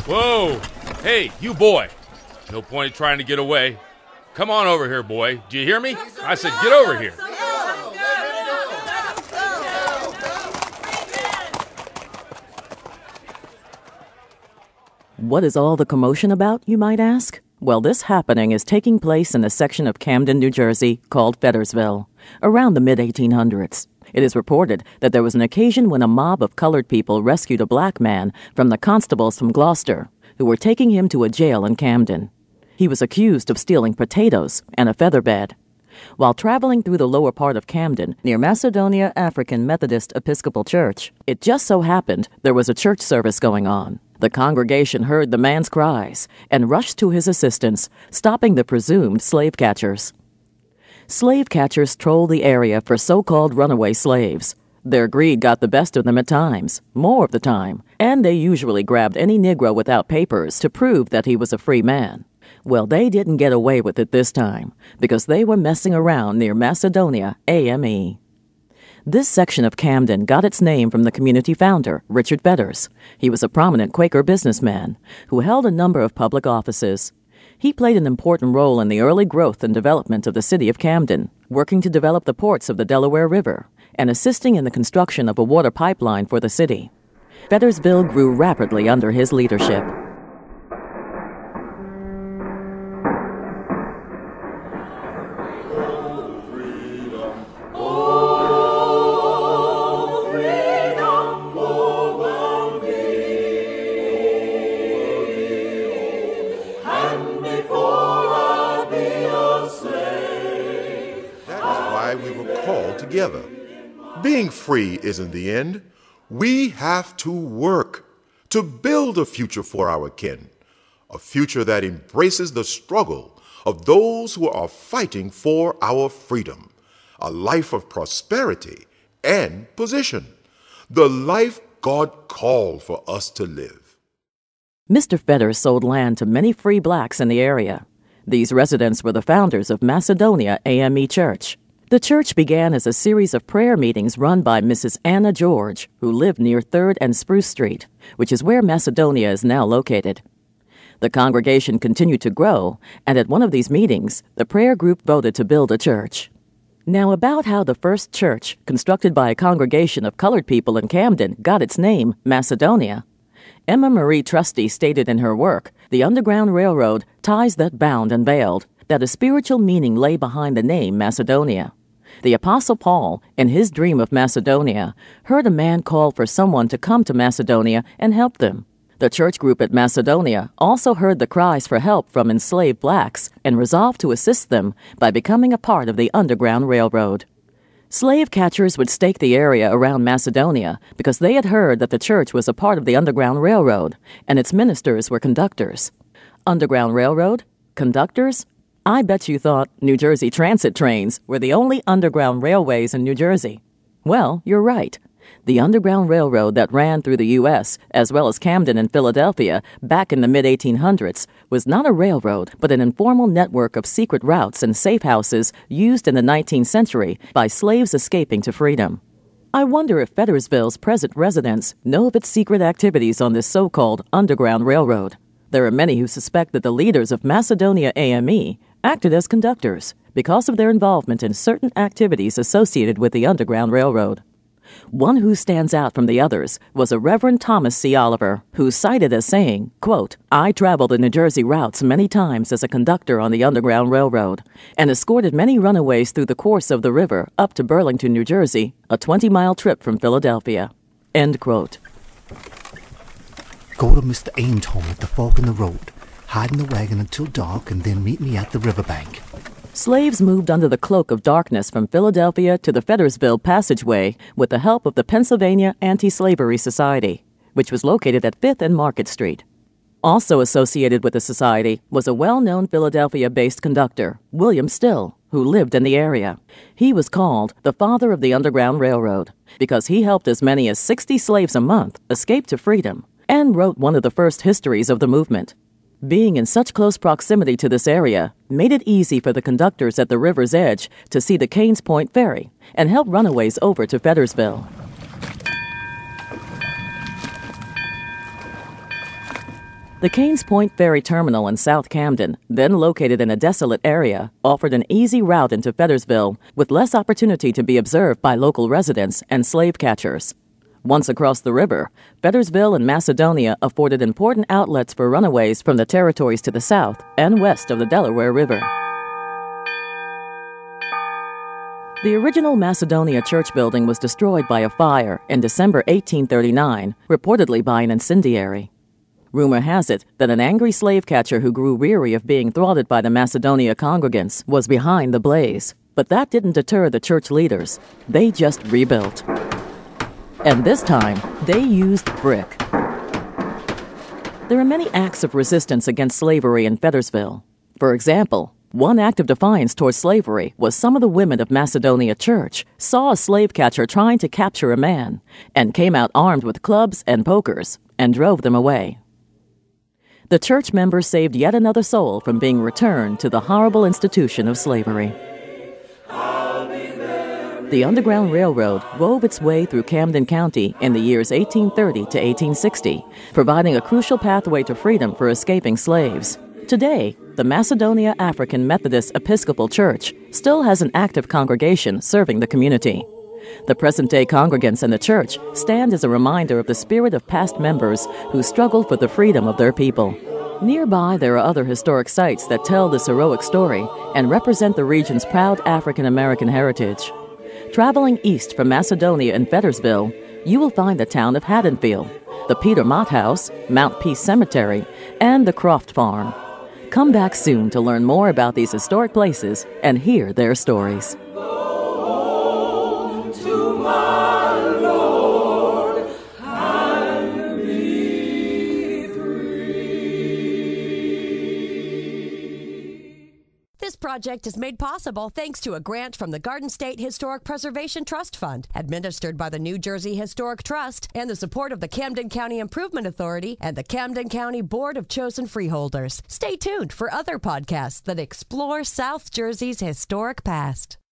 Whoa! Hey, you boy! No point in trying to get away. Come on over here, boy. Do you hear me? I said get over here. What is all the commotion about, you might ask? Well, this happening is taking place in a section of Camden, New Jersey called Feddersville, around the mid-1800s. It is reported that there was an occasion when a mob of colored people rescued a black man from the constables from Gloucester, who were taking him to a jail in Camden. He was accused of stealing potatoes and a feather bed. While traveling through the lower part of Camden, near Macedonia African Methodist Episcopal Church, it just so happened there was a church service going on. The congregation heard the man's cries and rushed to his assistance, stopping the presumed slave catchers. Slave catchers trolled the area for so-called runaway slaves. Their greed got the best of them at times, more of the time, and they usually grabbed any Negro without papers to prove that he was a free man. Well, they didn't get away with it this time, because they were messing around near Macedonia AME. This section of Camden got its name from the community founder, Richard Fetters. He was a prominent Quaker businessman who held a number of public offices. He played an important role in the early growth and development of the city of Camden, working to develop the ports of the Delaware River and assisting in the construction of a water pipeline for the city. Feddersville grew rapidly under his leadership. Together. Being free isn't the end. We have to work to build a future for our kin, a future that embraces the struggle of those who are fighting for our freedom, a life of prosperity and position, the life God called for us to live. Mr. Fetters sold land to many free blacks in the area. These residents were the founders of Macedonia AME Church. The church began as a series of prayer meetings run by Mrs. Anna George, who lived near 3rd and Spruce Street, which is where Macedonia is now located. The congregation continued to grow, and at one of these meetings, the prayer group voted to build a church. Now, about how the first church, constructed by a congregation of colored people in Camden, got its name, Macedonia. Emma Marie Trusty stated in her work, The Underground Railroad, Ties That Bound and Veiled, that a spiritual meaning lay behind the name Macedonia. The Apostle Paul, in his dream of Macedonia, heard a man call for someone to come to Macedonia and help them. The church group at Macedonia also heard the cries for help from enslaved blacks and resolved to assist them by becoming a part of the Underground Railroad. Slave catchers would stake the area around Macedonia because they had heard that the church was a part of the Underground Railroad and its ministers were conductors. Underground Railroad? Conductors? I bet you thought New Jersey transit trains were the only underground railways in New Jersey. Well, you're right. The Underground Railroad that ran through the U.S., as well as Camden and Philadelphia, back in the mid-1800s, was not a railroad, but an informal network of secret routes and safe houses used in the 19th century by slaves escaping to freedom. I wonder if Feddersville's present residents know of its secret activities on this so-called Underground Railroad. There are many who suspect that the leaders of Macedonia AME acted as conductors because of their involvement in certain activities associated with the Underground Railroad. One who stands out from the others was a Reverend Thomas C. Oliver, who's cited as saying, quote, I traveled the New Jersey routes many times as a conductor on the Underground Railroad and escorted many runaways through the course of the river up to Burlington, New Jersey, a 20-mile trip from Philadelphia. End quote. Go to Mr. Ames' home at the fork in the road. Hide in the wagon until dark and then meet me at the riverbank. Slaves moved under the cloak of darkness from Philadelphia to the Feddersville Passageway with the help of the Pennsylvania Anti-Slavery Society, which was located at 5th and Market Street. Also associated with the society was a well-known Philadelphia-based conductor, William Still, who lived in the area. He was called the father of the Underground Railroad because he helped as many as 60 slaves a month escape to freedom and wrote one of the first histories of the movement. Being in such close proximity to this area made it easy for the conductors at the river's edge to see the Canes Point Ferry and help runaways over to The Canes Point Ferry Terminal in South Camden, then located in a desolate area, offered an easy route into Feddersville with less opportunity to be observed by local residents and slave catchers. Once across the river, Feddersville and Macedonia afforded important outlets for runaways from the territories to the south and west of the Delaware River. The original Macedonia church building was destroyed by a fire in December 1839, reportedly by an incendiary. Rumor has it that an angry slave catcher who grew weary of being throttled by the Macedonia congregants was behind the blaze. But that didn't deter the church leaders. They just rebuilt. And this time, they used brick. There are many acts of resistance against slavery in Feddersville. For example, one act of defiance towards slavery was some of the women of Macedonia Church saw a slave catcher trying to capture a man and came out armed with clubs and pokers and drove them away. The church members saved yet another soul from being returned to the horrible institution of slavery. The Underground Railroad wove its way through Camden County in the years 1830 to 1860, providing a crucial pathway to freedom for escaping slaves. Today, the Macedonia African Methodist Episcopal Church still has an active congregation serving the community. The present-day congregants in the church stand as a reminder of the spirit of past members who struggled for the freedom of their people. Nearby, there are other historic sites that tell this heroic story and represent the region's proud African-American heritage. Traveling east from Macedonia and Feddersville, you will find the town of Haddonfield, the Peter Mott House, Mount Peace Cemetery, and the Croft Farm. Come back soon to learn more about these historic places and hear their stories. This project is made possible thanks to a grant from the Garden State Historic Preservation Trust Fund, administered by the New Jersey Historic Trust, and the support of the Camden County Improvement Authority and the Camden County Board of Chosen Freeholders. Stay tuned for other podcasts that explore South Jersey's historic past.